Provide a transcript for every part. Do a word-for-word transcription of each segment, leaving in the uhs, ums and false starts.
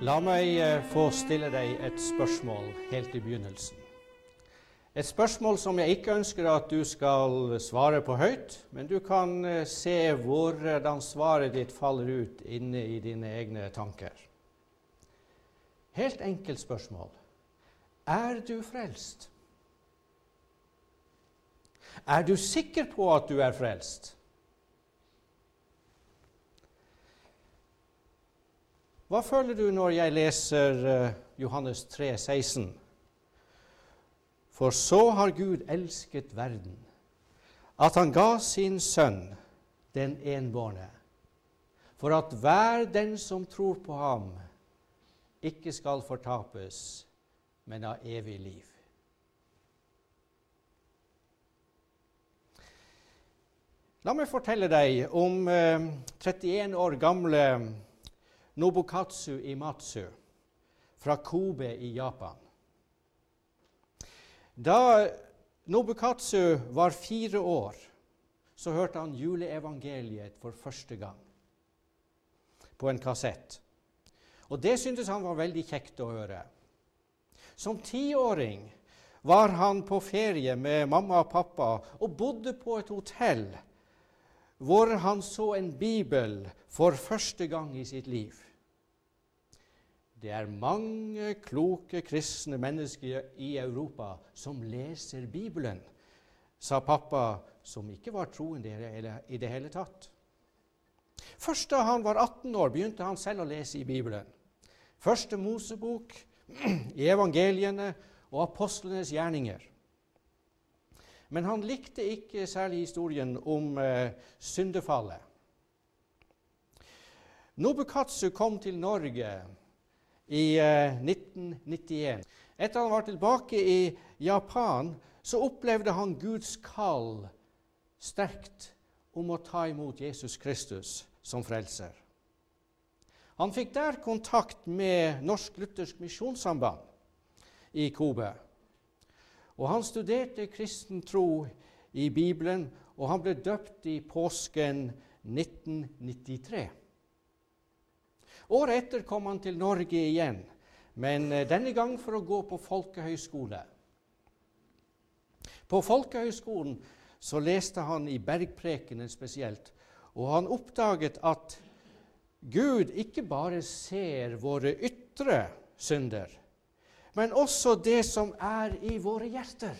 La meg eh, få stille deg et spørsmål helt i begynnelsen. Et spørsmål som jeg ikke ønsker at du skal svare på høyt, men du kan eh, se hvordan svaret ditt faller ut inne i dine egne tanker. Helt enkelt spørsmål. Er du frelst? Er du sikker på at du er frelst? Hva føler du når jeg leser uh, Johannes tre seksten? For så har Gud elsket verden, at han ga sin sønn, den enbårne, for at hver den som tror på ham, ikke skal fortapes, men ha evig liv. La meg fortelle deg om uh, trettien år gamle Nobukatsu Imatsu fra Kobe i Japan. Da Nobukatsu var fire år, så hørte han juleevangeliet for første gang på en kassett. Og det syntes han var veldig kjekt å høre. Som tiåring var han på ferie med mamma og pappa og bodde på et hotell hvor han så en bibel for første gang i sitt liv. Det er mange kloke kristne mennesker i Europa som leser Bibelen, sa pappa, som ikke var troende i det hele tatt. Først da han var atten år, begynte han selv å lese i Bibelen. Første Mosebok, i evangeliene og apostlenes gjerninger. Men han likte ikke særlig historien om eh, syndefallet. Nobukatsu kom til Norge i eh, nitten nittien. Etter han var tilbake i Japan, så opplevde han Guds kall sterkt om å ta imot Jesus Kristus som frelser. Han fikk der kontakt med Norsk Luthersk Misjonssamband i Kobe. Og han studerte kristen tro i Bibelen, og han ble døpt i påsken nitten nittitre. Året etter kom han til Norge igjen, men denne gang for å gå på folkehøyskole. På folkehøyskolen så leste han i Bergprekenen spesielt, og han oppdaget at Gud ikke bare ser våre ytre synder, men også det som er i våre hjerter.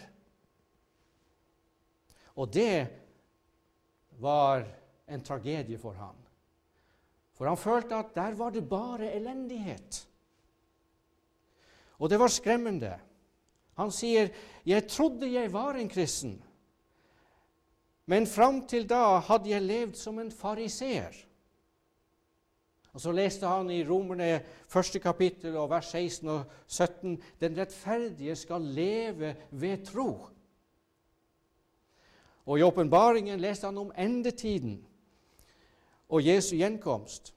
Og det var en tragedie for ham. For han følte at der var det bare elendighet. Og det var skremmende. Han sier, jeg trodde jeg var en kristen, men fram til da hadde jeg levd som en fariseer. Og så leste han i Romerne første kapittel og vers seksten og sytten, den rettferdige skal leve ved tro. Og i åpenbaringen leste han om endetiden og Jesu gjenkomst.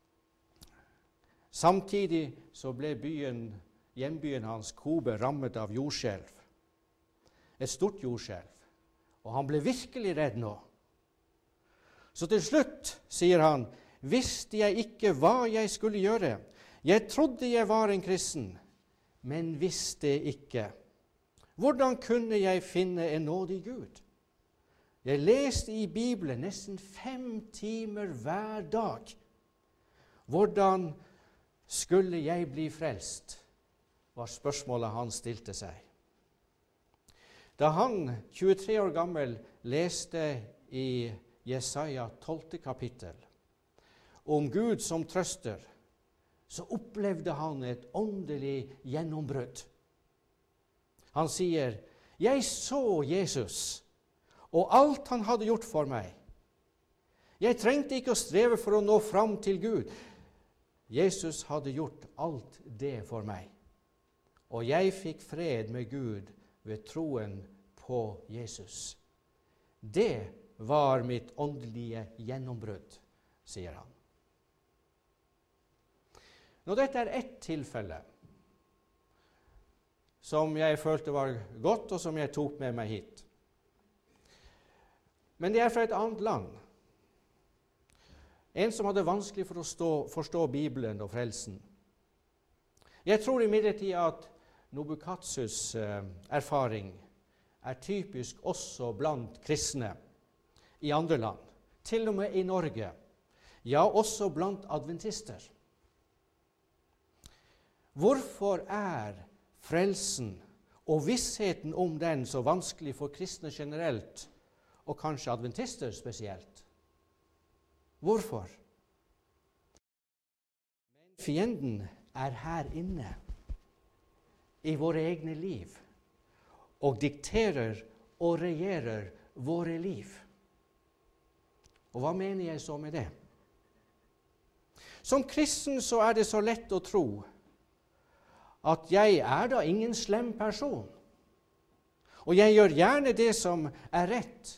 Samtidig så ble byen, hjembyen hans, Kobe, rammet av jordskjelv. Et stort jordskjelv. Og han ble virkelig redd nå. Så til slutt sier han, visste jeg ikke hva jeg skulle gjøre. Jeg trodde jeg var en kristen, men visste ikke. Hvordan kunne jeg finne en nådig Gud? Jeg leste i Bibelen nesten fem timer hver dag. Hvordan skulle jeg bli frelst? Var spørsmålet han stilte seg. Da han, tjuetre år gammel, leste i Jesaja tolvte kapittel, om Gud som trøster, så opplevde han et åndelig gjennombrudd. Han sier, jeg så Jesus, og alt han hadde gjort for meg. Jeg trengte ikke å streve for å nå fram til Gud. Jesus hadde gjort alt det for meg. Og jeg fikk fred med Gud ved troen på Jesus. Det var mitt åndelige gjennombrudd, sier han. Nå, dette er ett tilfelle som jeg følte var godt, og som jeg tok med meg hit. Men det er fra et annet land. En som hadde vanskelig for å stå, forstå Bibelen og frelsen. Jeg tror imidlertid at Nobukatsus eh, erfaring er typisk også blant kristne i andre land, til og med i Norge, ja, også blant adventister. Hvorfor er frelsen og vissheten om den så vanskelig for kristne generelt, og kanskje adventister spesielt? Hvorfor? Men fienden er her inne i våre egne liv og dikterer og regjerer våre liv. Og hva mener jeg så med det? Som kristen så er det så lett å tro at jeg er da ingen slem person, og jeg gjør gjerne det som er rett.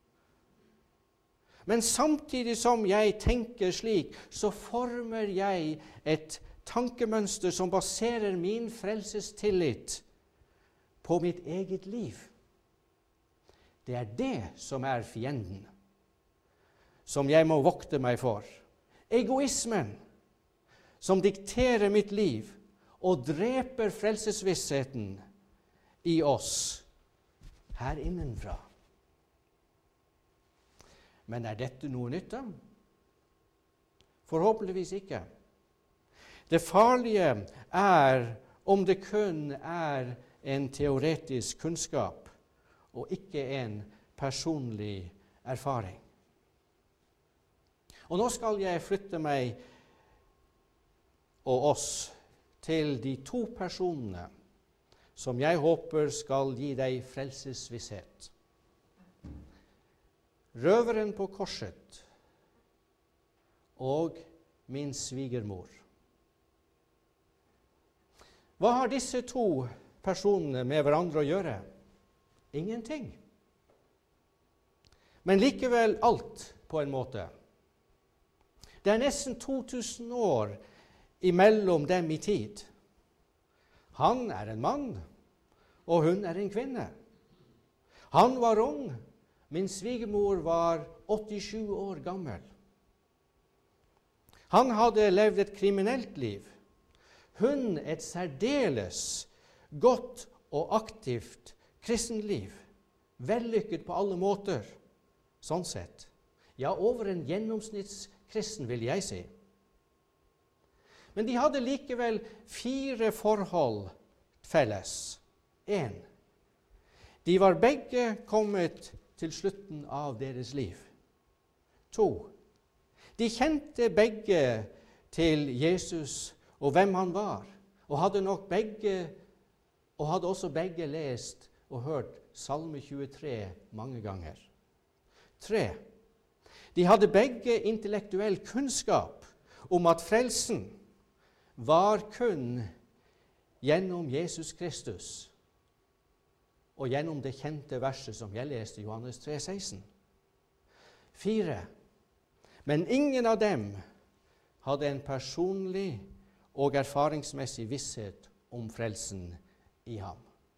Men samtidig som jeg tenker slik, så former jeg et tankemønster som baserer min frelsestillit på mitt eget liv. Det er det som er fienden, som jeg må vokte meg for. Egoismen, som dikterer mitt liv og dreper frelsesvissheten i oss her innenfra. Men er dette noe nytt da? Forhåpentligvis ikke. Det farlige er om det kun er en teoretisk kunnskap og ikke en personlig erfaring. Og nå skal jeg flytte meg og oss til de to personene som jeg håper skal gi deg frelsesvisshet. Røveren på korset og min svigermor. Hva har disse to personene med hverandre å gjøre? Ingenting. Men likevel alt på en måte. Det er nesten to tusen år imellom dem i tid. Han er en mann, og hun er en kvinne. Han var ung, min svigermor var åttisju år gammel. Han hadde levd et kriminelt liv. Hun et særdeles godt og aktivt kristenliv. Vellykket på alle måter, sånn sett. Ja, over en gjennomsnittskristen, vil jeg si. Men de hadde likevel fire forhold felles. En, de var begge kommet til slutten av deres liv. To, de kjente begge til Jesus og hvem han var, og hadde nok begge, og hadde også begge lest og hørt Salme tjuetre mange ganger. Tre, de hadde begge intellektuell kunnskap om at frelsen var kun gjennom Jesus Kristus, og gjennom det kjente verset som jeg leste i Johannes tre seksten. Fire, men ingen av dem hadde en personlig og erfaringsmessig visshet om frelsen i ham.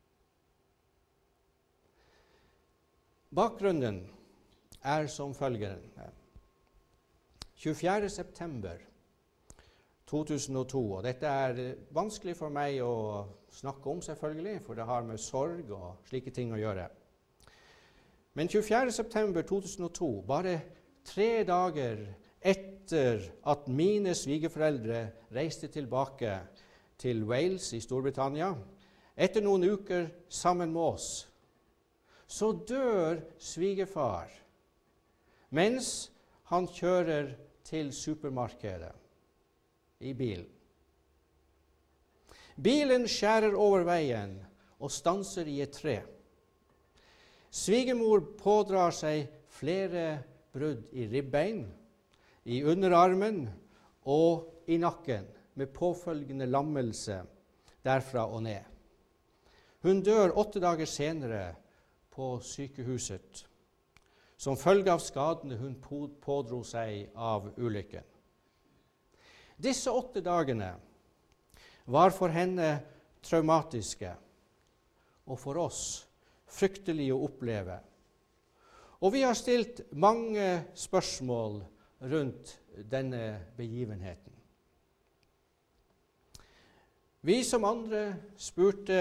Bakgrunnen er som følger. tjuefjerde september to tusen og to, og dette er vanskelig for meg å snakke om selvfølgelig, for det har med sorg og slike ting å gjøre. Men tjuefjerde september to tusen og to, bare tre dager etter at mine svigerforeldre reiste tilbake til Wales i Storbritannia, etter noen uker sammen med oss, så dør svigerfar mens han kjører til supermarkedet i bilen. Bilen skjærer over veien og stanser i et tre. Svigermor pådrar seg flere brudd i ribbein, i underarmen og i nakken, med påfølgende lammelse derfra og ned. Hun dør åtte dager senere på sykehuset, som følge av skadene hun pådro seg av ulykken. Disse åtte dagene var for henne traumatiske, og for oss fryktelig å oppleve. Og vi har stilt mange spørsmål rundt denne begivenheten. Vi som andre spurte,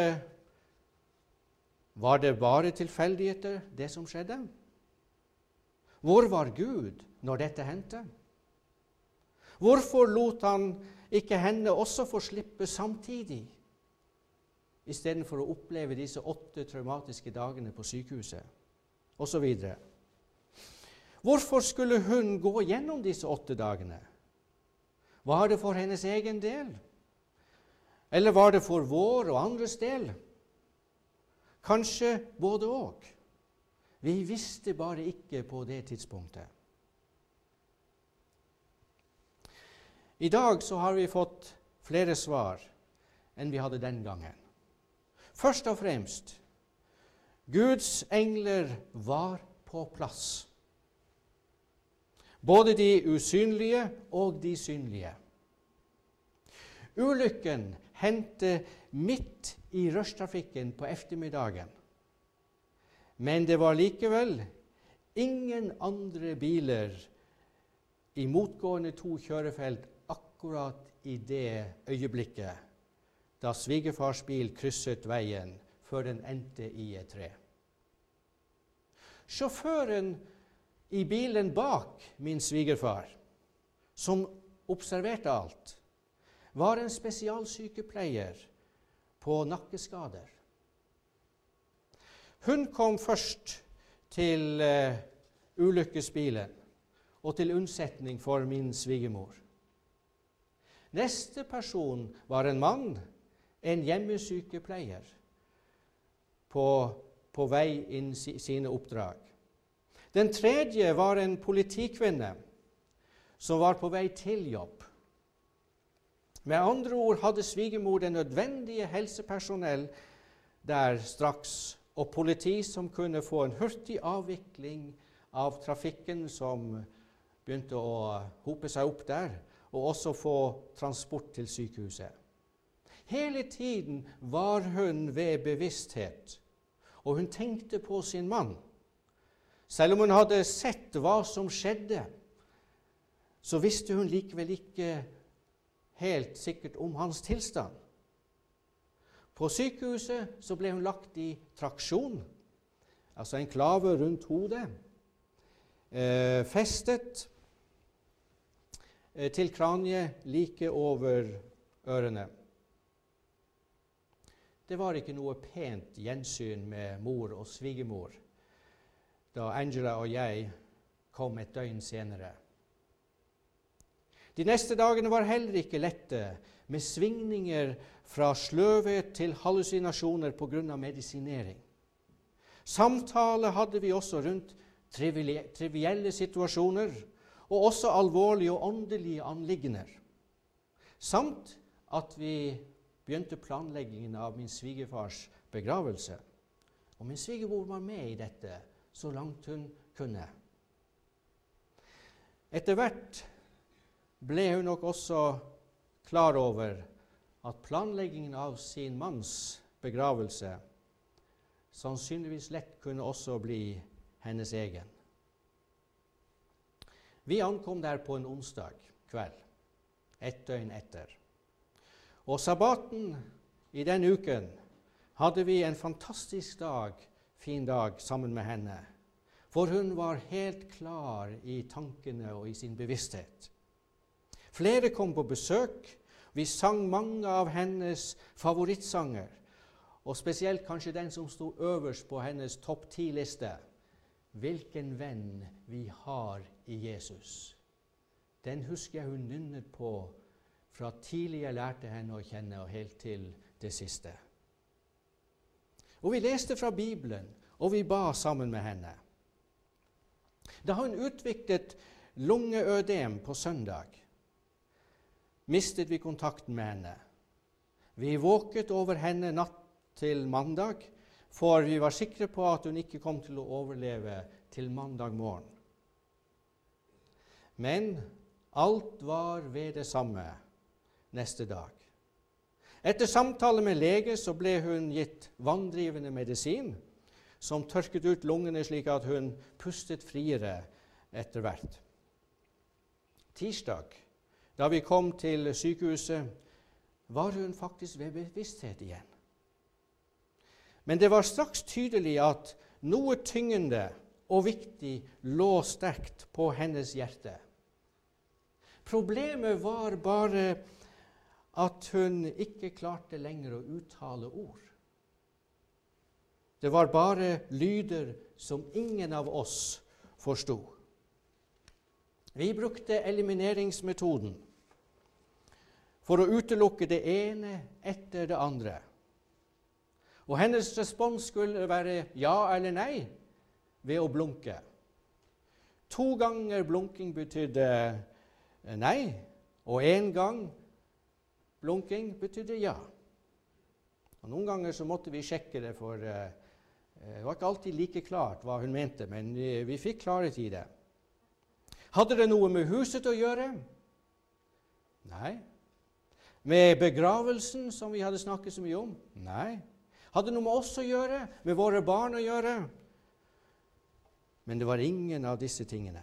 var det bare tilfeldigheter, det som skjedde? Hvor var Gud når dette hendte? Hvorfor lot han ikke henne også få slippe samtidig, i stedet for å oppleve disse åtte traumatiske dagene på sykehuset, og så videre? Hvorfor skulle hun gå gjennom disse åtte dagene? Var det for hennes egen del? Eller var det for vår og andres del? Kanskje både og. Vi visste bare ikke på det tidspunktet. I dag så har vi fått flere svar enn vi hadde den gangen. Først og fremst, Guds engler var på plass. Både de usynlige og de synlige. Ulykken hendte midt i rushtrafikken på ettermiddagen. Men det var likevel ingen andre biler i motgående to kjørefelt akkurat i det øyeblikket da svigerfars bil krysset veien før den endte i et tre. Sjåføren i bilen bak min svigerfar, som observerte alt, var en spesialsykepleier på nakkeskader. Hun kom først til uh, ulykkesbilen og til unnsetning for min svigermor. Neste person var en mann, en hjemmesykepleier, på, på vei inn si, sine oppdrag. Den tredje var en politikvinne som var på vei til jobb. Med andre ord hadde svigermor det nødvendige helsepersonell der straks, og politi som kunne få en hurtig avvikling av trafikken som begynte å hope seg opp der, og også få transport til sykehuset. Hele tiden var hun ved bevissthet, og hun tenkte på sin mann. Selv om hun hadde sett hva som skjedde, så visste hun likevel ikke helt sikkert om hans tilstand. På sykehuset så ble hun lagt i traksjon, altså en klave rundt hodet, eh, festet eh, til kraniet like over ørene. Det var ikke noe pent gjensyn med mor og svigermor da Angela og jeg kom et døgn senere. De neste dagene var heller ikke lette, med svingninger fra sløvhet til hallusinasjoner på grunn av medisinering. Samtale hadde vi også rundt trivielle situasjoner, og også alvorlige og åndelige anliggender. Samt at vi begynte planleggingen av min svigerfars begravelse. Og min svigermor var med i dette, så langt hun kunne. Etter hvert ble hun nok også klar over at planleggingen av sin manns begravelse sannsynligvis lett kunne også bli hennes egen. Vi ankom der på en onsdag kveld, ett døgn etter. Og sabbaten i den uken hadde vi en fantastisk dag, fin dag sammen med henne, for hun var helt klar i tankene og i sin bevissthet. Flere kom på besøk. Vi sang mange av hennes favorittsanger, og spesielt kanskje den som sto øverst på hennes topp ti-liste. Hvilken venn vi har i Jesus. Den husker jeg hun nynnet på fra tidlig jeg lærte henne å kjenne og helt til det siste. Og vi leste fra Bibelen, og vi ba sammen med henne. Da hun utviklet lungeødem på søndag, mistet vi kontakten med henne. Vi våket over henne natt til mandag, for vi var sikre på at hun ikke kom til å overleve til mandag morgen. Men alt var ved det samme neste dag. Etter samtale med lege så ble hun gitt vanndrivende medisin, som tørket ut lungene slik at hun pustet friere etter hvert. Tirsdag, da vi kom til sykehuset, var hun faktisk ved bevissthet igjen. Men det var straks tydelig at noe tyngende og viktig lå sterkt på hennes hjerte. Problemet var bare at hun ikke klarte lenger å uttale ord. Det var bare lyder som ingen av oss forstod. Vi brukte elimineringsmetoden for å utelukke det ene etter det andre. Og hennes respons skulle være ja eller nei ved å blunke. To ganger blunking betydde nei, og en gang blunking betydde ja. Og noen ganger så måtte vi sjekke det, for uh, det var ikke alltid like klart hva hun mente, men vi, vi fikk klarhet i det. Hadde det noe med huset å gjøre? Nei. Med begravelsen som vi hadde snakket så mye om? Nei. Hadde det noe med oss å gjøre? Med våre barn å gjøre? Men det var ingen av disse tingene.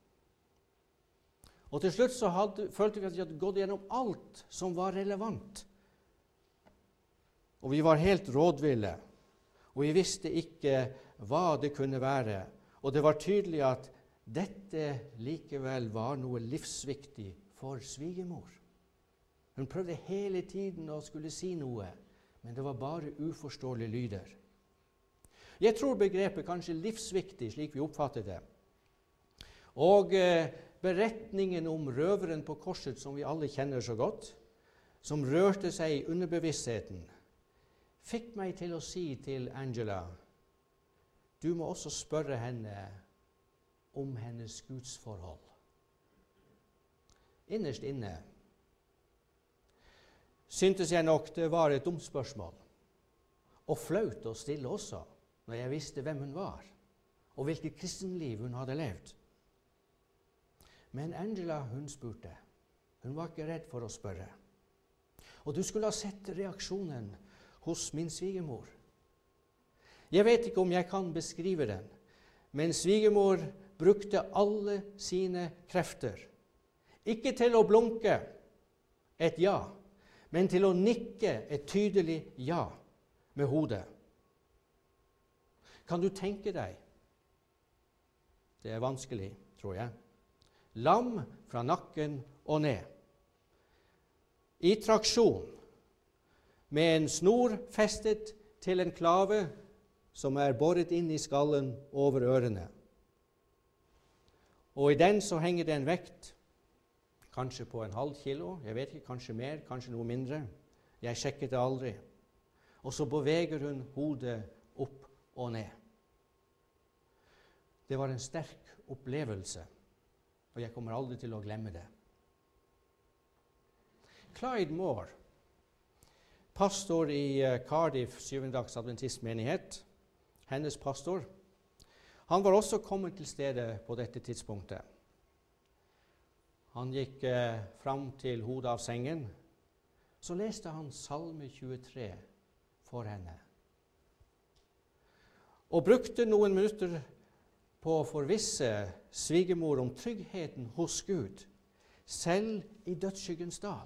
Og til slutt så hadde, følte vi at vi hadde gått gjennom alt som var relevant. Og vi var helt rådville, og vi visste ikke hva det kunne være. Og det var tydelig at dette likevel var noe livsviktig for svigermor. Hun prøvde hele tiden å skulle si noe, men det var bare uforståelige lyder. Jeg tror begrepet kanskje livsviktig, slik vi oppfatter det. Og eh, beretningen om røveren på korset, som vi alle kjenner så godt, som rørte seg i underbevisstheten, fikk meg til å si til Angela, du må også spørre henne om hennes gudsforhold. Innerst inne syntes jeg nok det var et dumt spørsmål, og flaut å stille også, når jeg visste hvem hun var, og hvilket kristenliv hun hadde levd. Men Angela, hun spurte. Hun var ikke redd for å spørre. Og du skulle ha sett reaksjonen hos min svigermor. Jeg vet ikke om jeg kan beskrive den, men svigermor brukte alle sine krefter. Ikke til å blunke et ja, men til å nikke et tydelig ja med hodet. Kan du tenke deg? Det er vanskelig, tror jeg. Lam fra nakken og ned. I traksjon, med en snor festet til en klave som er boret inn i skallen over ørene. Og i den så henger det en vekt, kanskje på en halv kilo, jeg vet ikke, kanskje mer, kanskje noe mindre. Jeg sjekket det aldri. Og så beveger hun hodet opp og ned. Det var en sterk opplevelse, og jeg kommer aldri til å glemme det. Clyde Moore, pastor i Cardiff syvendedags adventistmenighet, hennes pastor, han var også kommet til stedet på dette tidspunktet. Han gikk eh, fram til hodet av sengen, så leste han Salme tjuetre for henne. Og brukte noen minutter på å forvisse svigermor om tryggheten hos Gud, selv i dødsskyggens dal.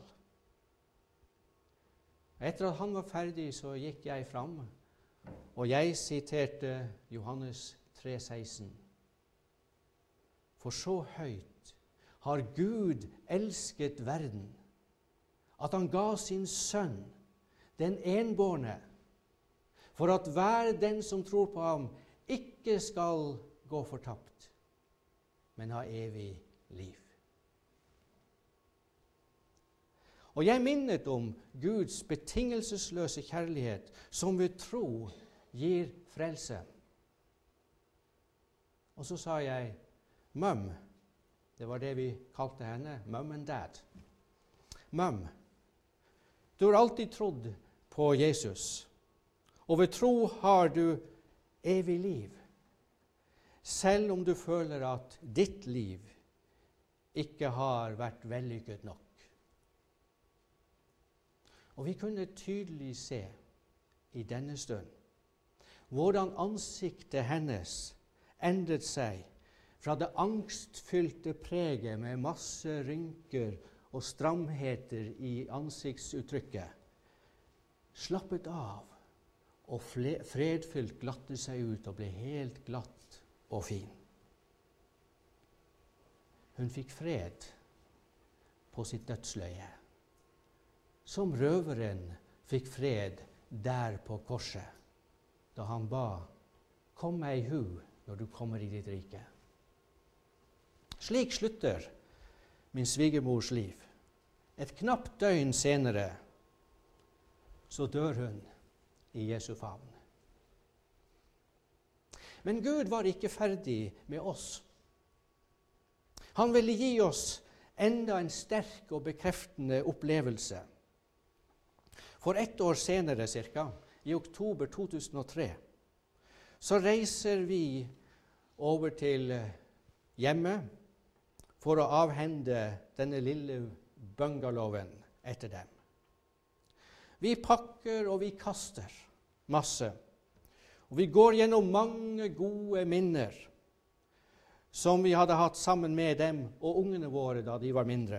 Etter at han var ferdig, så gikk jeg fram, og jeg siterte Johannes tre seksten. For så høyt har Gud elsket verden, at han ga sin sønn, den enbårne, for at hver den som tror på ham ikke skal gå fortapt, men ha evig liv. Og jeg minnet om Guds betingelsesløse kjærlighet, som ved tro gir frelse. Og så sa jeg, Mum, det var det vi kalte henne, Mum and Dad. Mum, du har alltid trodd på Jesus, og ved tro har du evig liv, selv om du føler at ditt liv ikke har vært vellykket nok. Og vi kunne tydelig se i denne stund hvordan ansiktet hennes endret seg fra det angstfylte preget med masse rynker og stramheter i ansiktsuttrykket, slappet av og fredfylt glatte seg ut og ble helt glatt og fin. Hun fikk fred på sitt dødsleie, som røveren fikk fred der på korset, da han ba, «Kom meg i hu når du kommer i ditt rike». Slik slutter min svigermors liv. Et knapt døgn senere så dør hun i Jesu favn. Men Gud var ikke ferdig med oss. Han ville gi oss enda en sterk og bekreftende opplevelse. For ett år senere, cirka, i oktober to tusen og tre, så reiser vi over til hjemmet for å avhende denne lille bungalowen etter dem. Vi pakker og vi kaster masse, og vi går gjennom mange gode minner som vi hadde hatt sammen med dem og ungene våre da de var mindre.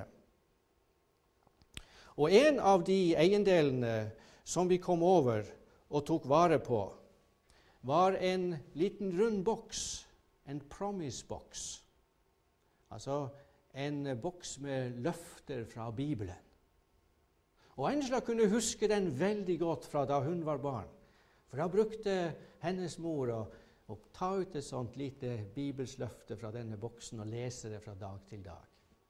Og en av de eiendelene som vi kom over og tok vare på, var en liten rund boks, en promise-boks. Altså en boks med løfter fra Bibelen. Og Angela kunne huske den veldig godt fra da hun var barn. For da brukte hennes mor å, å ta ut et sånt lite bibelsløfte fra denne boksen og lese det fra dag til dag.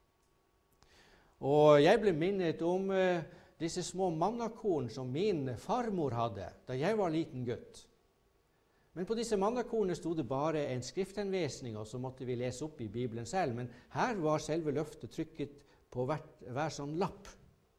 Og jeg ble minnet om eh, disse små mannakorn som min farmor hadde da jeg var liten gutt. Men på disse mannakornene stod det bare en skrifthenvisning, og så måtte vi lese opp i Bibelen selv. Men her var selve løftet trykket på hvert, hver sånn lapp.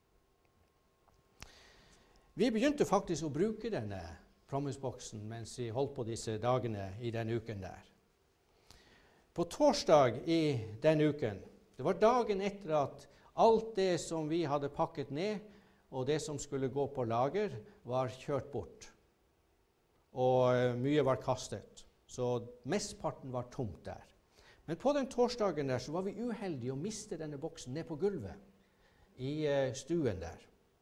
Vi begynte faktisk å bruke denne promise-boksen mens vi holdt på disse dagene i den uken der. På torsdag i den uken, det var dagen etter at alt det som vi hadde pakket ned, og det som skulle gå på lager, var kjørt bort. Og mye var kastet, så mestparten var tomt der. Men på den torsdagen der så var vi uheldige å miste denne boksen ned på gulvet i stuen der.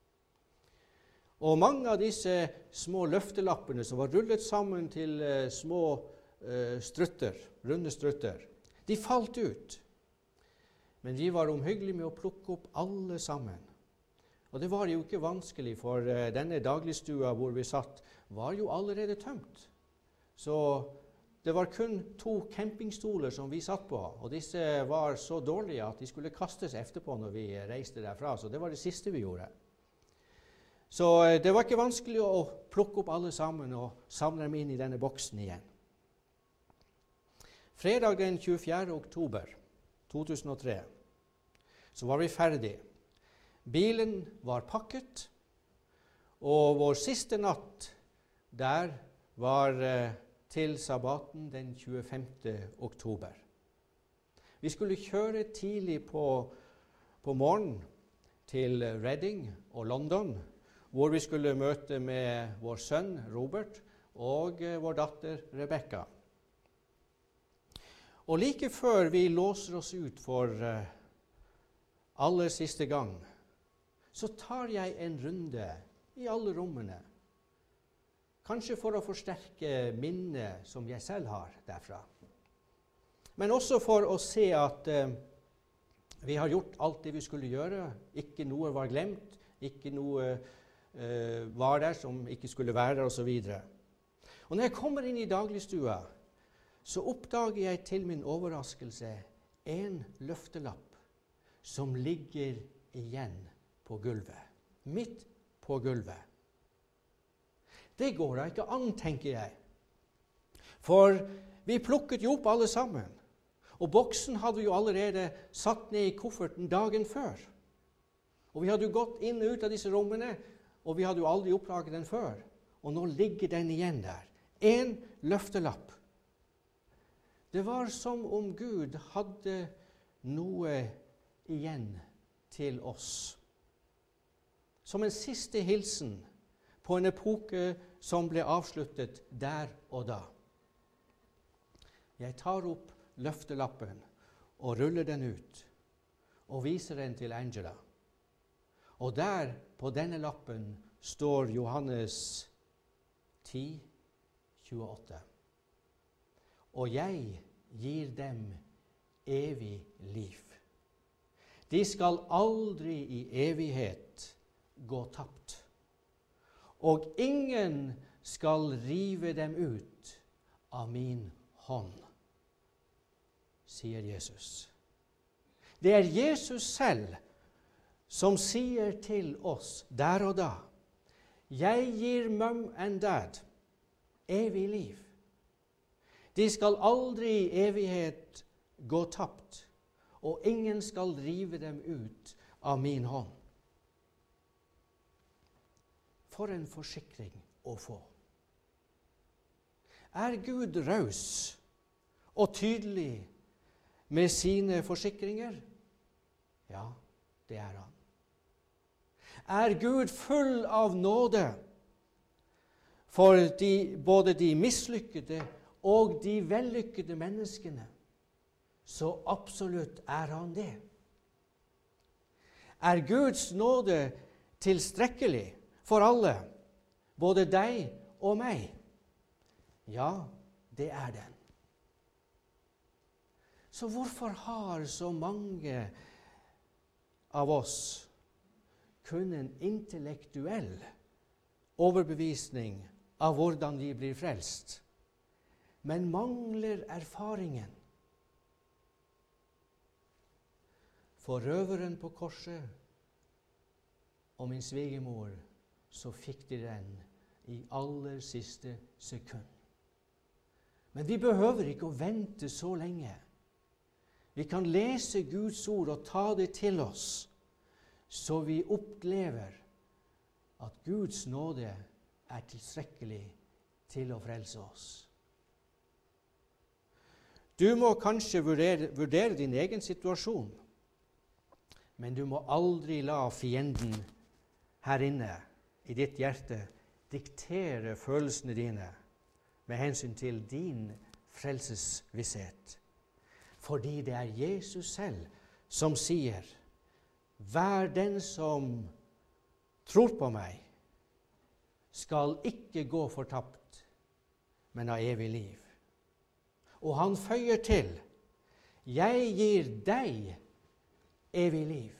Og mange av disse små løftelappene som var rullet sammen til uh, små uh, strutter, runde strutter, de falt ut. Men vi var omhyggelige med å plukke opp alle sammen. Og det var jo ikke vanskelig, for uh, denne dagligstua hvor vi satt, var jo allerede tømt. Så det var kun to campingstoler som vi satt på, og disse var så dårlige at de skulle kastes etterpå når vi reiste derfra, så det var det siste vi gjorde. Så det var ikke vanskelig å plukke opp alle sammen og samle dem inn i denne boksen igjen. Fredag den tjuefjerde oktober to tusen og tre så var vi ferdig. Bilen var pakket, og vår siste natt der var eh, til sabbaten den tjuefemte oktober. Vi skulle kjøre tidlig på, på morgenen til Reading og London, hvor vi skulle møte med vår sønn Robert og eh, vår datter Rebecca. Og like før vi låser oss ut for eh, aller siste gang, så tar jeg en runde i alle rommene. Kanskje for å forsterke minnet som jeg selv har derfra. Men også for å se at eh, vi har gjort alt det vi skulle gjøre. Ikke noe var glemt, ikke noe Uh, var der som ikke skulle være der, og så videre. Og når jeg kommer inn i dagligstua, så oppdager jeg til min overraskelse en løftelapp som ligger igjen på gulvet. Midt på gulvet. Det går da ikke an, tenker jeg. For vi plukket jo opp alle sammen. Og boksen hadde vi jo allerede satt ned i kofferten dagen før. Og vi hadde jo gått inn og ut av disse rommene, og vi hadde jo aldri oppdaget den før. Og nå ligger den igjen der. En løftelapp. Det var som om Gud hadde noe igjen til oss. Som en siste hilsen på en epoke som ble avsluttet der og da. Jeg tar opp løftelappen og ruller den ut og viser den til Angela. Og der, på denne lappen, står Johannes ti, tjueåtte. Og jeg gir dem evig liv. De skal aldri i evighet gå tapt. Og ingen skal rive dem ut av min hånd, sier Jesus. Det er Jesus selv som sier til oss der og da, jeg gir mum and dad evig liv. De skal aldri i evighet gå tapt, og ingen skal rive dem ut av min hånd. For en forsikring å få. Er Gud raus og tydelig med sine forsikringer? Ja, det er han. Er Gud full av nåde for de, både de mislykkede og de vellykkede menneskene? Så absolutt er han det. Er Guds nåde tilstrekkelig for alle, både deg og meg? Ja, det er den. Så hvorfor har så mange av oss kun en intellektuell overbevisning av hvordan vi blir frelst, men mangler erfaringen? For røveren på korset og min svigermor, så fikk de den i aller siste sekund. Men vi behøver ikke å vente så lenge. Vi kan lese Guds ord og ta det til oss, så vi opplever at Guds nåde er tilstrekkelig til å frelse oss. Du må kanskje vurdere, vurdere din egen situasjon, men du må aldri la fienden her inne i ditt hjerte diktere følelsene dine med hensyn til din frelsesvisshet. Fordi det er Jesus selv som sier, hver den som tror på meg, skal ikke gå fortapt, men ha evig liv. Og han føyer til, jeg gir deg evig liv.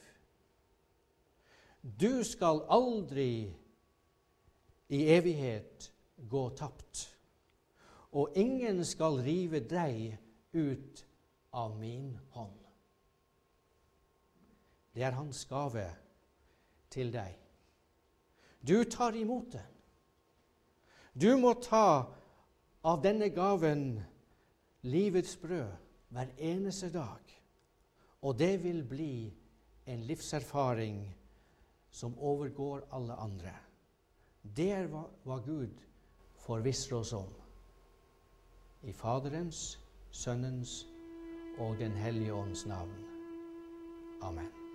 Du skal aldri i evighet gå tapt, og ingen skal rive deg ut av min hånd. Det er hans gave til deg. Du tar imot den. Du må ta av denne gaven livets brød hver eneste dag, og det vil bli en livserfaring som overgår alle andre. Det er hva, hva Gud forvisser oss om. I Faderens, Sønnens og Den hellige ånds navn. Amen.